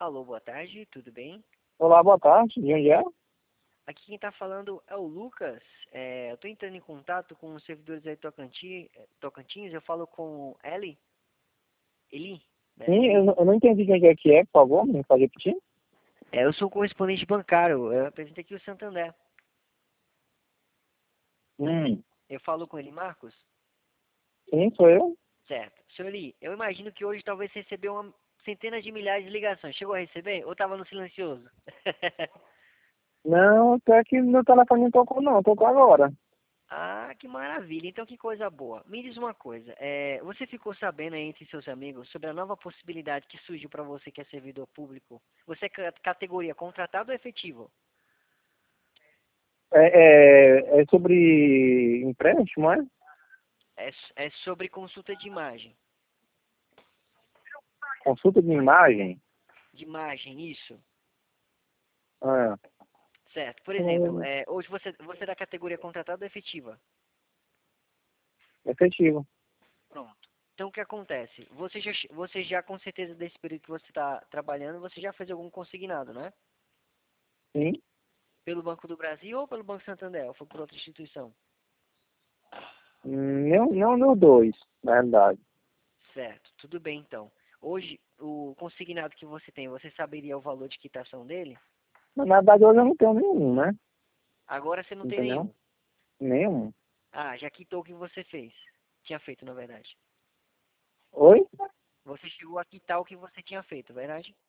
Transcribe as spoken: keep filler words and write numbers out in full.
Alô, boa tarde, tudo bem? Olá, boa tarde. De onde é? Aqui quem está falando é o Lucas. É, eu estou entrando em contato com os servidores aí Tocantins, Tocantins. Eu falo com Eli. Eli? Né? Sim, eu, Eli? não- eu não entendi de onde é que é, por favor, me pode repetir? É, eu sou correspondente bancário. Eu apresento aqui o Santander. Hum, Eu falo com ele, Marcos? sim, sou eu. Certo. Senhor Eli, eu imagino que hoje talvez você recebeu uma centena de milhares de ligações. Chegou a receber ou estava no silencioso? Não, até que meu telefone não tocou não, tocou agora. Ah, que maravilha. Então, que coisa boa. Me diz uma coisa. É, você ficou sabendo aí entre seus amigos sobre a nova possibilidade que surgiu para você que é servidor público? Você é ca- categoria contratado ou efetivo? É, é, é sobre empréstimo, é? É, s- é sobre consulta de imagem. Consulta de imagem? De imagem, isso. É. Certo. Por exemplo, Hum, é, hoje você, você é da categoria contratada ou efetiva? efetivo. Pronto. Então, o que acontece? Você já, você já com certeza, desse período que você está trabalhando, você já fez algum consignado, né? Sim. Pelo Banco do Brasil ou pelo Banco Santander? Ou foi por outra instituição? Hum, Não, não nos dois, na realidade. Certo, tudo bem então. Hoje, o consignado que você tem, você saberia o valor de quitação dele? Mas, na verdade, hoje eu não tenho nenhum, né? Agora você não tem Entendeu? nenhum. Nenhum. Ah, já quitou o que você fez. Tinha feito, na verdade. Oi? Você chegou a quitar o que você tinha feito, verdade?